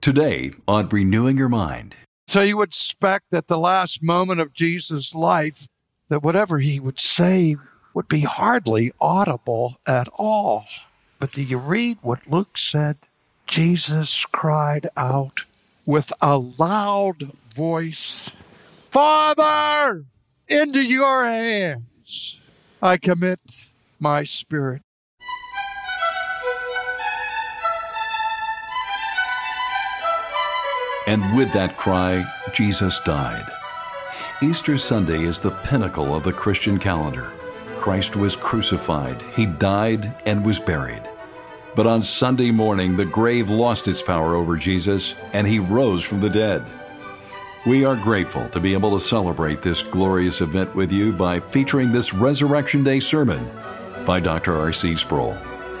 Today on Renewing Your Mind. So you would expect at the last moment of Jesus' life that whatever he would say would be hardly audible at all. But do you read what Luke said? Jesus cried out with a loud voice, "Father, into your hands I commit my spirit." And with that cry, Jesus died. Easter Sunday is the pinnacle of the Christian calendar. Christ was crucified, he died, and was buried. But on Sunday morning, the grave lost its power over Jesus, and he rose from the dead. We are grateful to be able to celebrate this glorious event with you by featuring this Resurrection Day sermon by Dr. R.C. Sproul.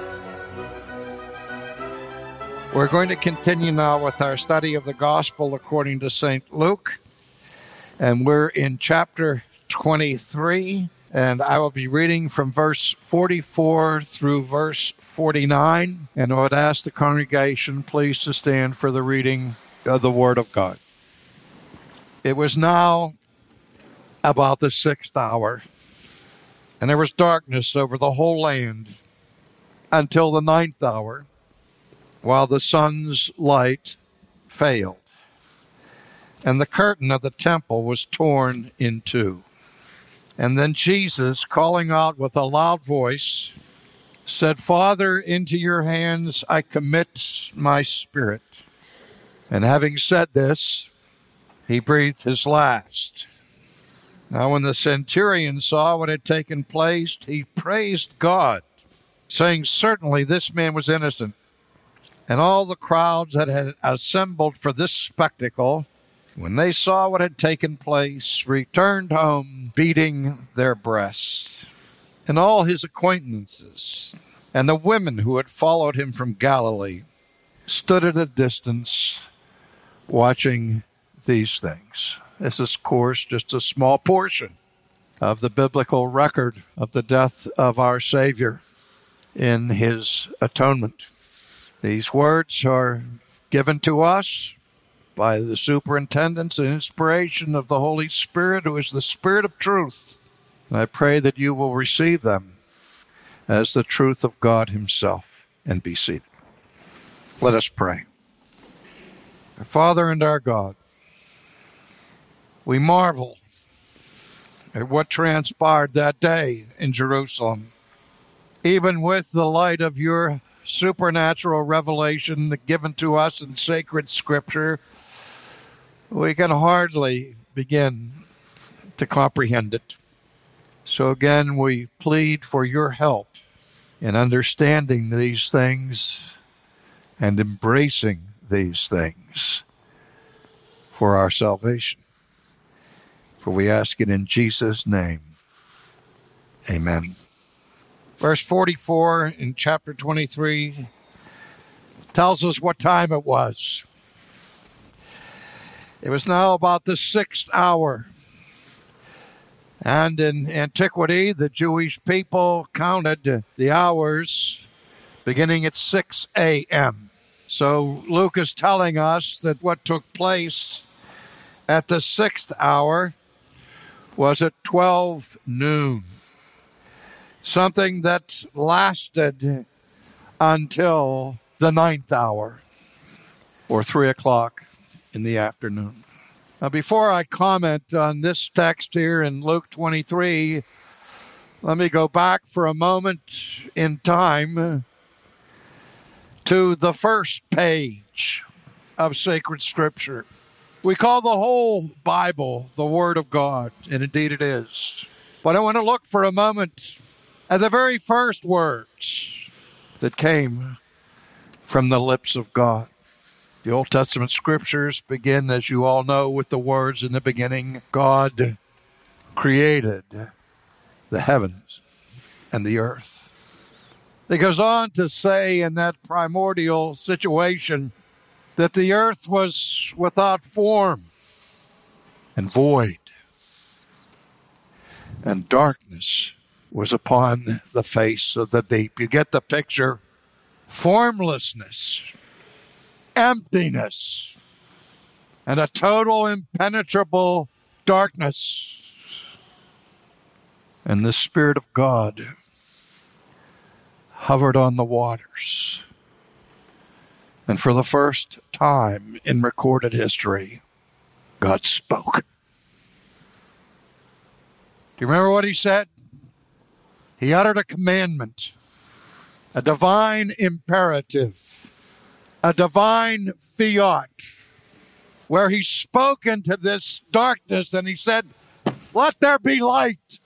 We're going to continue now with our study of the Gospel according to St. Luke, and we're in chapter 23, and I will be reading from verse 44 through verse 49, and I would ask the congregation please to stand for the reading of the Word of God. It was now about the 6th hour, and there was darkness over the whole land until the 9th hour, while the sun's light failed, and the curtain of the temple was torn in two. And then Jesus, calling out with a loud voice, said, "Father, into your hands I commit my spirit." And having said this, he breathed his last. Now when the centurion saw what had taken place, he praised God, saying, "Certainly this man was innocent." And all the crowds that had assembled for this spectacle, when they saw what had taken place, returned home beating their breasts. And all his acquaintances and the women who had followed him from Galilee stood at a distance watching these things. This is, of course, just a small portion of the biblical record of the death of our Savior in his atonement. These words are given to us by the superintendence and inspiration of the Holy Spirit, who is the Spirit of truth. And I pray that you will receive them as the truth of God himself and be seated. Let us pray. Our Father and our God, we marvel at what transpired that day in Jerusalem. Even with the light of your supernatural revelation given to us in sacred scripture, we can hardly begin to comprehend it. So again, we plead for your help in understanding these things and embracing these things for our salvation. For we ask it in Jesus' name. Amen. Verse 44 in chapter 23 tells us what time it was. It was now about the 6th hour. And in antiquity, the Jewish people counted the hours beginning at 6 a.m. So Luke is telling us that what took place at the 6th hour was at 12 noon. Something that lasted until the 9th hour, or 3 o'clock in the afternoon. Now, before I comment on this text here in Luke 23, let me go back for a moment in time to the first page of sacred scripture. We call the whole Bible the Word of God, and indeed it is. But I want to look for a moment at the very first words that came from the lips of God. The Old Testament scriptures begin, as you all know, with the words, "In the beginning, God created the heavens and the earth." It goes on to say in that primordial situation that the earth was without form and void, and darkness was upon the face of the deep. You get the picture? Formlessness emptiness and a total impenetrable darkness. And the Spirit of God hovered on the waters. And for the first time in recorded history, God spoke. Do you remember what he said? He uttered a commandment, a divine imperative, a divine fiat, where he spoke into this darkness and he said, "Let there be light."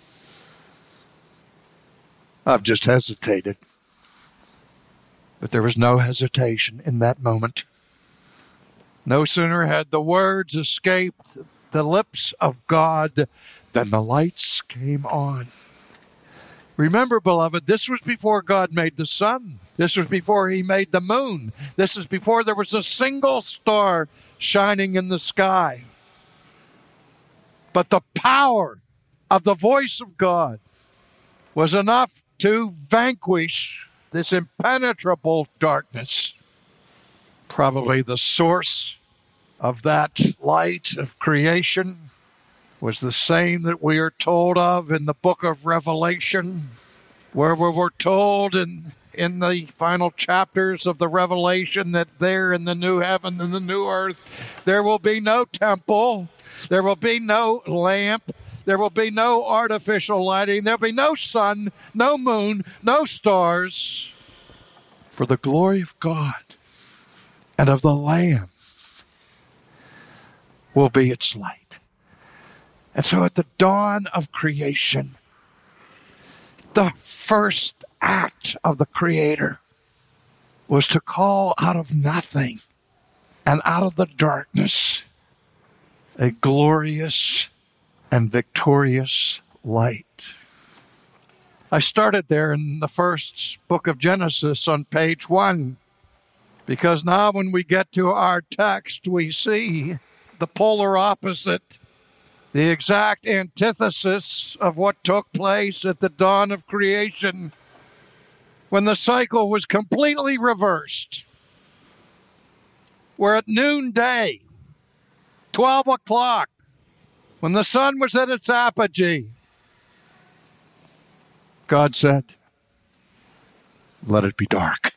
I've just hesitated. But there was no hesitation in that moment. No sooner had the words escaped the lips of God than the lights came on. Remember, beloved, this was before God made the sun. This was before he made the moon. This is before there was a single star shining in the sky. But the power of the voice of God was enough to vanquish this impenetrable darkness. Probably the source of that light of creation was the same that we are told of in the book of Revelation, where we were told in the final chapters of the Revelation that there in the new heaven and the new earth, there will be no temple, there will be no lamp, there will be no artificial lighting. There will be no sun, no moon, no stars. For the glory of God and of the Lamb will be its light. And so at the dawn of creation, the first act of the Creator was to call out of nothing and out of the darkness a glorious and victorious light. I started there in the first book of Genesis on page 1, because now when we get to our text, we see the polar opposite, the exact antithesis of what took place at the dawn of creation, when the cycle was completely reversed, where at noonday, 12 o'clock, when the sun was at its apogee, God said, "Let it be dark."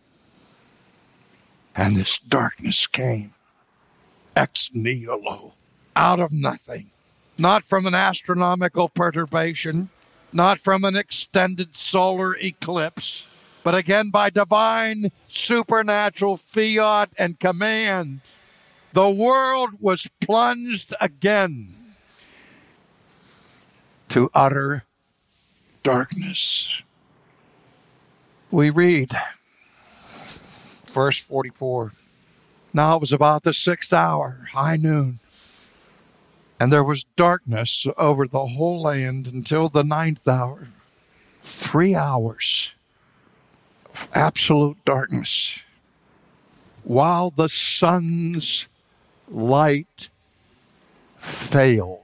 And this darkness came ex nihilo, out of nothing, not from an astronomical perturbation, not from an extended solar eclipse, but again by divine supernatural fiat and command. The world was plunged again to utter darkness. We read, verse 44, "Now it was about the 6th hour, high noon, and there was darkness over the whole land until the 9th hour." 3 hours of absolute darkness, while the sun's light failed.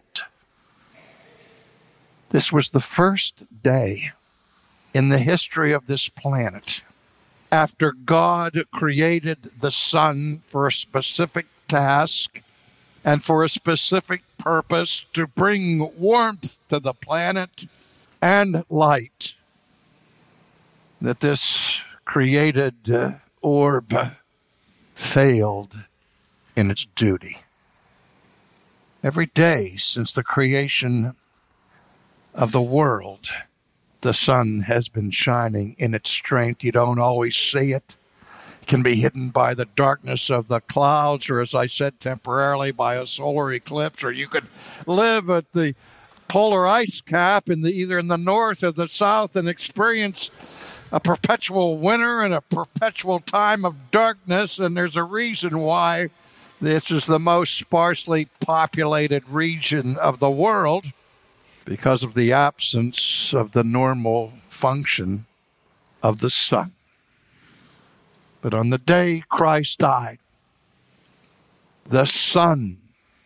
This was the first day in the history of this planet after God created the sun for a specific task and for a specific purpose to bring warmth to the planet and light, that this created orb failed in its duty. Every day since the creation of the world, the sun has been shining in its strength. You don't always see it. It can be hidden by the darkness of the clouds, or as I said, temporarily by a solar eclipse, or you could live at the polar ice cap either in the north or the south and experience a perpetual winter and a perpetual time of darkness. And there's a reason why this is the most sparsely populated region of the world, because of the absence of the normal function of the sun. But on the day Christ died, the sun,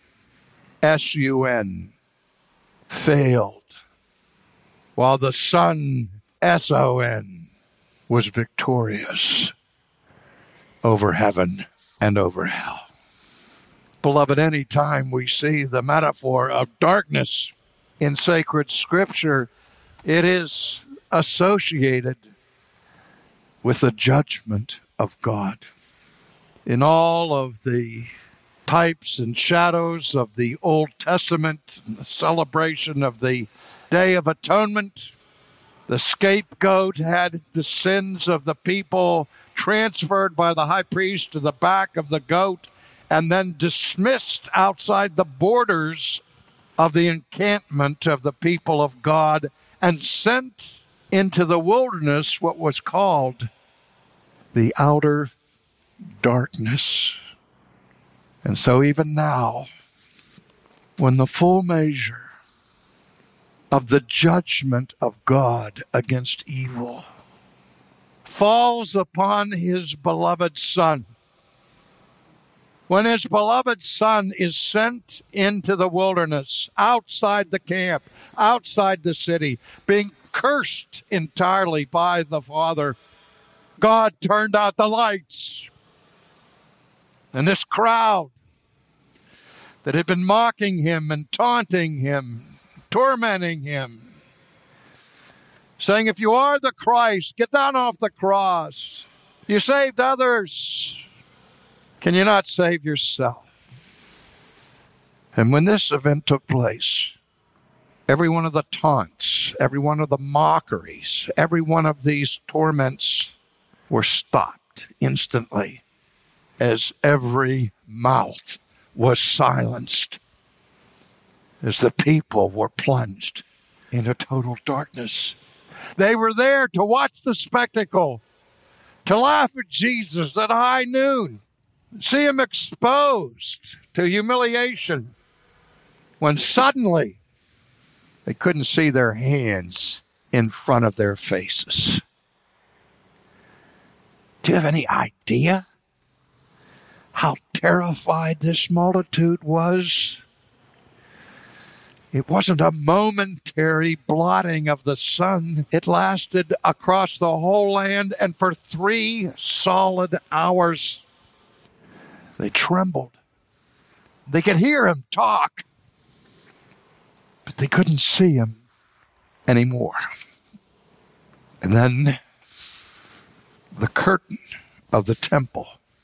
S-U-N, failed, while the sun, S-O-N, was victorious over heaven and over hell. Beloved, any time we see the metaphor of darkness in sacred scripture, it is associated with the judgment of God. In all of the types and shadows of the Old Testament, the celebration of the Day of Atonement, the scapegoat had the sins of the people transferred by the high priest to the back of the goat and then dismissed outside the borders of the encampment of the people of God and sent into the wilderness what was called the outer darkness. And so even now, when the full measure of the judgment of God against evil falls upon his beloved Son, when his beloved Son is sent into the wilderness, outside the camp, outside the city, being cursed entirely by the Father, God turned out the lights. And this crowd that had been mocking him and taunting him, tormenting him, saying, if you are the Christ, get down off the cross. You saved others. Can you not save yourself? And when this event took place, every one of the taunts, every one of the mockeries, every one of these torments were stopped instantly as every mouth was silenced, as the people were plunged into total darkness. They were there to watch the spectacle, to laugh at Jesus at high noon, see him exposed to humiliation, when suddenly they couldn't see their hands in front of their faces. Do you have any idea how terrified this multitude was? It wasn't a momentary blotting of the sun. It lasted across the whole land, and for 3 solid hours, they trembled. They could hear him talk, but they couldn't see him anymore. And then the curtain of the temple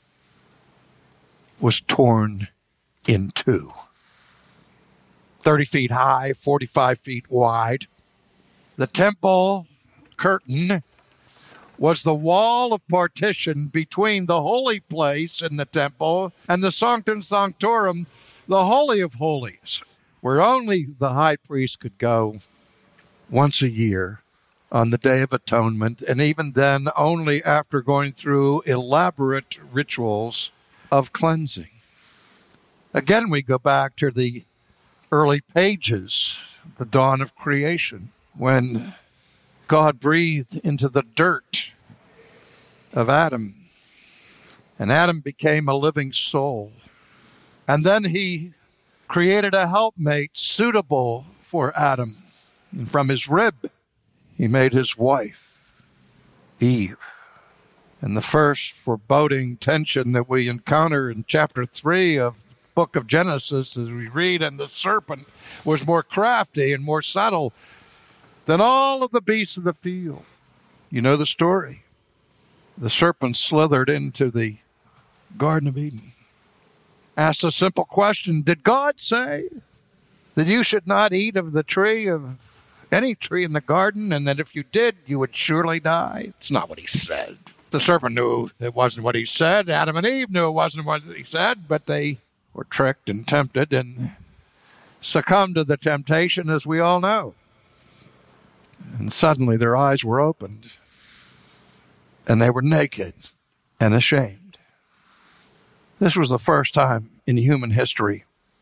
was torn in two. 30 feet high, 45 feet wide. The temple curtain was the wall of partition between the holy place in the temple and the Sanctum Sanctorum, the Holy of Holies, where only the high priest could go once a year on the Day of Atonement, and even then only after going through elaborate rituals of cleansing. Again, we go back to the early pages, the dawn of creation, when God breathed into the dirt of Adam, and Adam became a living soul. And then he created a helpmate suitable for Adam. And from his rib, he made his wife, Eve. And the first foreboding tension that we encounter in chapter 3 of the book of Genesis, as we read, and the serpent was more crafty and more subtle than all of the beasts of the field. You know the story. The serpent slithered into the Garden of Eden, asked a simple question: did God say that you should not eat of the tree, of any tree in the garden, and that if you did, you would surely die? It's not what he said. The serpent knew it wasn't what he said. Adam and Eve knew it wasn't what he said, but they were tricked and tempted and succumbed to the temptation, as we all know. And suddenly their eyes were opened, and they were naked and ashamed. This was the first time in human history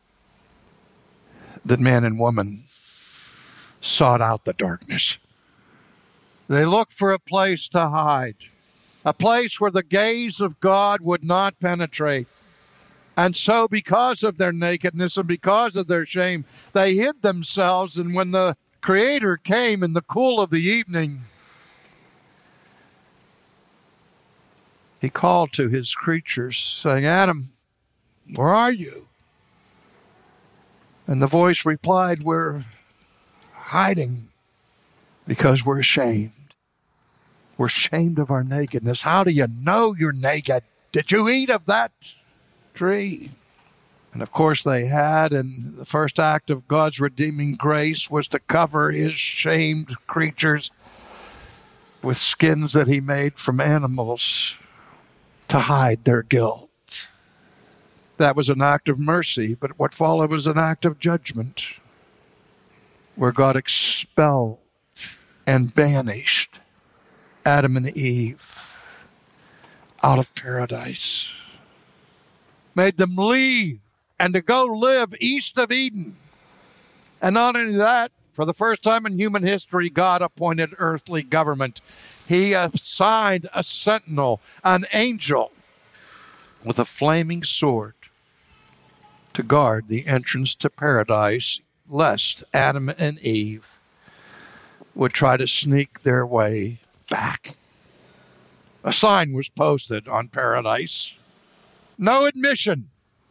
that man and woman sought out the darkness. They looked for a place to hide, a place where the gaze of God would not penetrate. And so, because of their nakedness and because of their shame, they hid themselves. And when the Creator came in the cool of the evening, He called to his creatures, saying, Adam, where are you? And the voice replied, we're hiding because we're ashamed. We're ashamed of our nakedness. How do you know you're naked? Did you eat of that tree? And of course they had, and the first act of God's redeeming grace was to cover his shamed creatures with skins that he made from animals to hide their guilt. That was an act of mercy, but what followed was an act of judgment, where God expelled and banished Adam and Eve out of paradise, made them leave and to go live east of Eden. And not only that, for the first time in human history, God appointed earthly government. He assigned a sentinel, an angel, with a flaming sword to guard the entrance to paradise, lest Adam and Eve would try to sneak their way back. A sign was posted on paradise. No admission.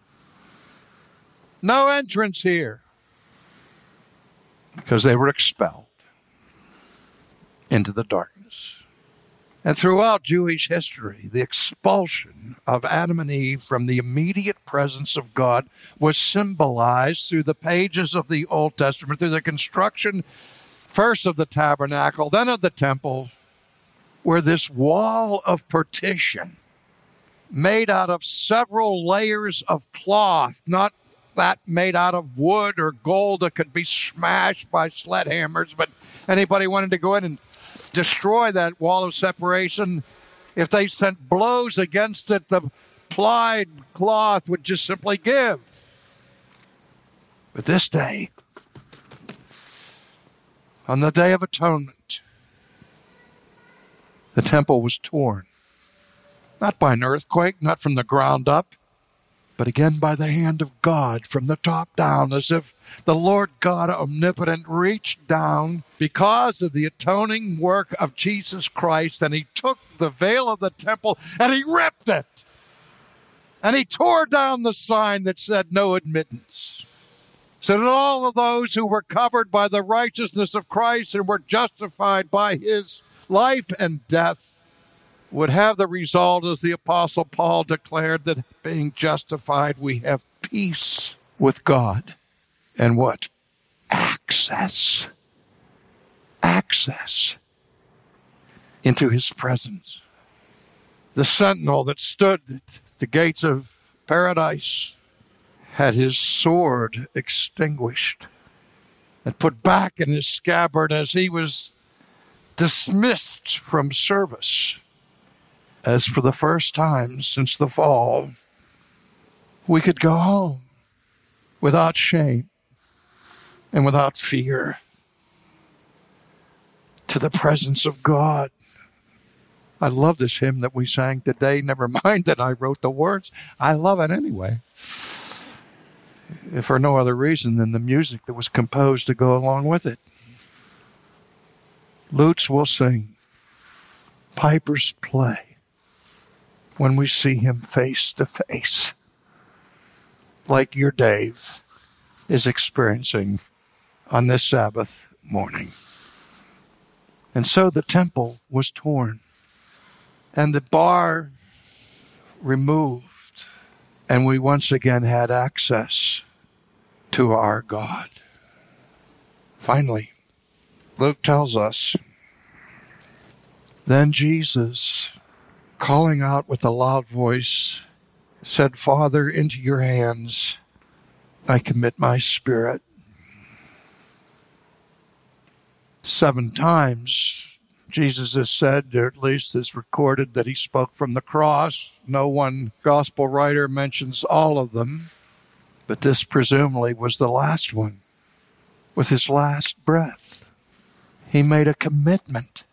No entrance here. Because they were expelled into the darkness. And throughout Jewish history, the expulsion of Adam and Eve from the immediate presence of God was symbolized through the pages of the Old Testament, through the construction first of the tabernacle, then of the temple, where this wall of partition, made out of several layers of cloth, not that made out of wood or gold that could be smashed by sledgehammers, but anybody wanted to go in and destroy that wall of separation, if they sent blows against it, the plied cloth would just simply give. But this day, on the Day of Atonement, the temple was torn. Not by an earthquake, not from the ground up, but again by the hand of God from the top down, as if the Lord God omnipotent reached down because of the atoning work of Jesus Christ, and he took the veil of the temple and he ripped it. And he tore down the sign that said no admittance, so that all of those who were covered by the righteousness of Christ and were justified by his life and death would have the result, as the Apostle Paul declared, that being justified, we have peace with God. And what? Access. Access into his presence. The sentinel that stood at the gates of paradise had his sword extinguished and put back in his scabbard as he was dismissed from service. As for the first time since the fall, we could go home without shame and without fear to the presence of God. I love this hymn that we sang today. Never mind that I wrote the words. I love it anyway, if for no other reason than the music that was composed to go along with it. Lutes will sing, pipers play, when we see him face to face, like your Dave is experiencing on this Sabbath morning. And so the temple was torn and the bar removed, and we once again had access to our God. Finally, Luke tells us, then Jesus, calling out with a loud voice, said, Father, into your hands I commit my spirit. 7 times Jesus has said, or at least is recorded, that he spoke from the cross. No one gospel writer mentions all of them, but this presumably was the last one. With his last breath, he made a commitment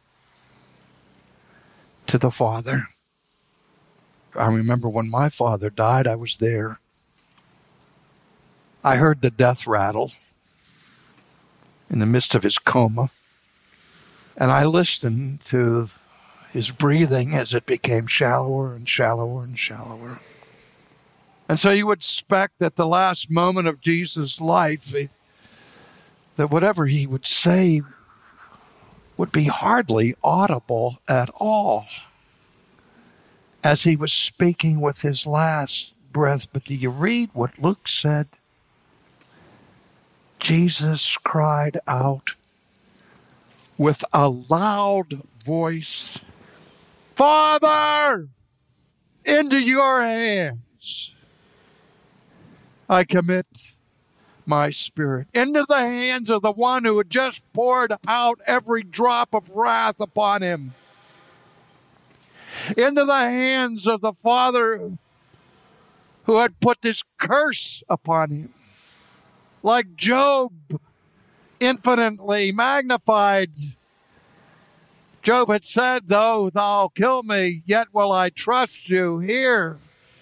to the Father. I remember when my father died, I was there. I heard the death rattle in the midst of his coma, and I listened to his breathing as it became shallower and shallower and shallower. And so you would expect that the last moment of Jesus' life, that whatever he would say would be hardly audible at all as he was speaking with his last breath. But do you read what Luke said? Jesus cried out with a loud voice, "Father, into your hands I commit my spirit." Into the hands of the one who had just poured out every drop of wrath upon him. Into the hands of the Father who had put this curse upon him. Like Job, infinitely magnified. Job had said, "Though thou kill me, yet will I trust you." Here,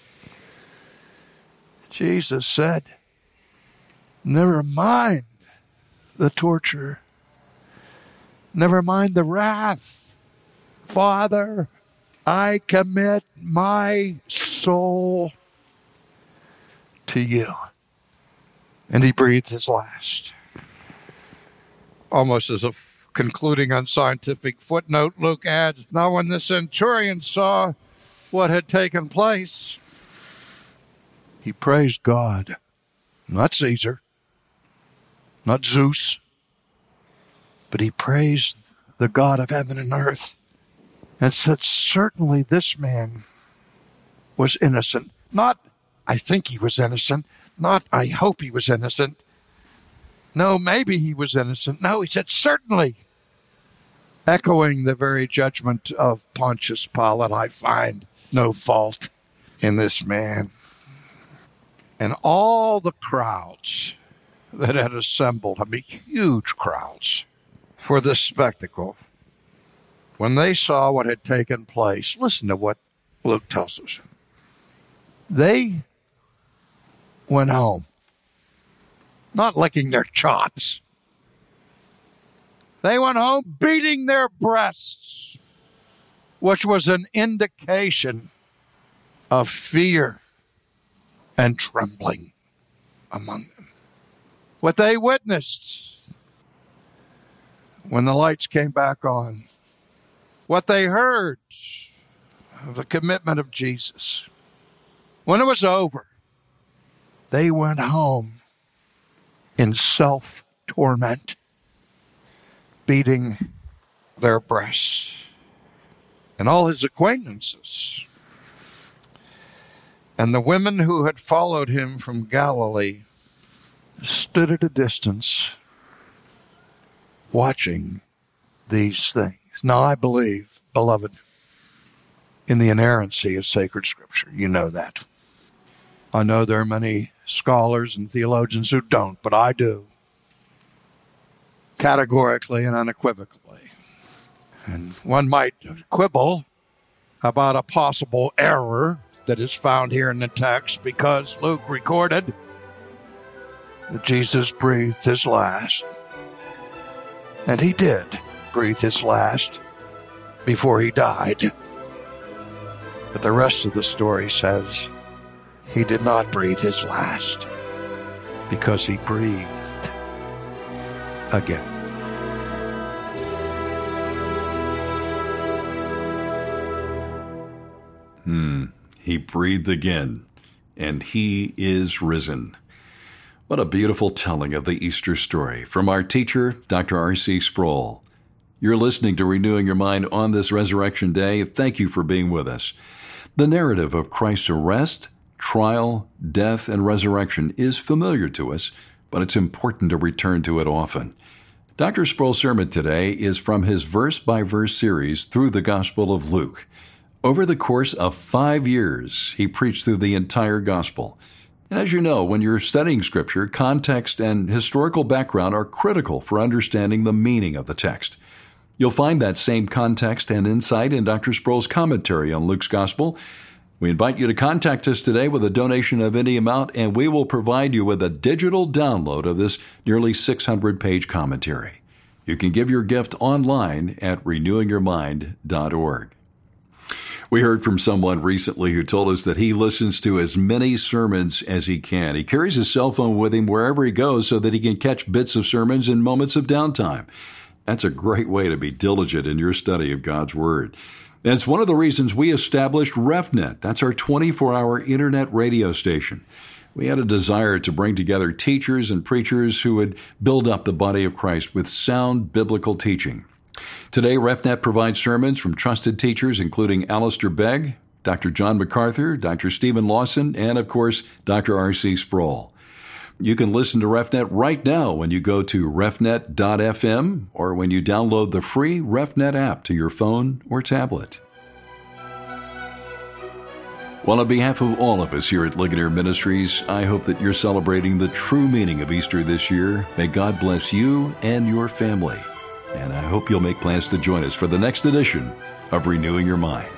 Jesus said, "Never mind the torture. Never mind the wrath. Father, I commit my soul to you." And he breathed his last. Almost as a concluding unscientific footnote, Luke adds, "Now when the centurion saw what had taken place, he praised God," not Caesar, not Zeus, but he praised the God of heaven and earth and said, "Certainly this man was innocent." Not, "I think he was innocent." Not, "I hope he was innocent." No, maybe he was innocent. No, he said, "Certainly." Echoing the very judgment of Pontius Pilate, I find no fault in this man. And all the crowds that had assembled, huge crowds, for this spectacle, when they saw what had taken place, listen to what Luke tells us. They went home, not licking their chops. They went home beating their breasts, which was an indication of fear and trembling among them. What they witnessed when the lights came back on, what they heard of the commitment of Jesus, when it was over, they went home in self-torment, beating their breasts. And all his acquaintances and the women who had followed him from Galilee stood at a distance watching these things. Now, I believe, beloved, in the inerrancy of sacred Scripture. You know that. I know there are many scholars and theologians who don't, but I do. Categorically and unequivocally. And one might quibble about a possible error that is found here in the text because Luke recorded that Jesus breathed his last. And he did breathe his last before he died. But the rest of the story says he did not breathe his last because he breathed again. He breathed again, and he is risen. What a beautiful telling of the Easter story from our teacher, Dr. R.C. Sproul. You're listening to Renewing Your Mind on this Resurrection Day. Thank you for being with us. The narrative of Christ's arrest, trial, death, and resurrection is familiar to us, but it's important to return to it often. Dr. Sproul's sermon today is from his verse-by-verse series through the Gospel of Luke. Over the course of 5 years, he preached through the entire Gospel. And as you know, when you're studying Scripture, context and historical background are critical for understanding the meaning of the text. You'll find that same context and insight in Dr. Sproul's commentary on Luke's Gospel. We invite you to contact us today with a donation of any amount, and we will provide you with a digital download of this nearly 600-page commentary. You can give your gift online at renewingyourmind.org. We heard from someone recently who told us that he listens to as many sermons as he can. He carries his cell phone with him wherever he goes so that he can catch bits of sermons in moments of downtime. That's a great way to be diligent in your study of God's Word. And it's one of the reasons we established RefNet. That's our 24-hour internet radio station. We had a desire to bring together teachers and preachers who would build up the body of Christ with sound biblical teaching. Today, RefNet provides sermons from trusted teachers including Alistair Begg, Dr. John MacArthur, Dr. Stephen Lawson, and, of course, Dr. R.C. Sproul. You can listen to RefNet right now when you go to refnet.fm or when you download the free RefNet app to your phone or tablet. Well, on behalf of all of us here at Ligonier Ministries, I hope that you're celebrating the true meaning of Easter this year. May God bless you and your family. And I hope you'll make plans to join us for the next edition of Renewing Your Mind.